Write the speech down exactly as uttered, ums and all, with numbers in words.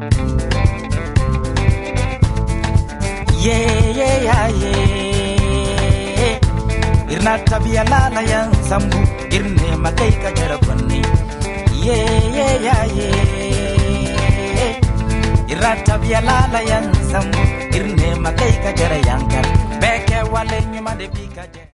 Yeah, yeah, yeah, yeah. Irna tabia lala yang sambu, irne makai kajara koni. Yeah, yeah, yeah, yeah. Irna tabia lala yang sambu, irne makai kajara yang kar. Beke wale nyuma de pika.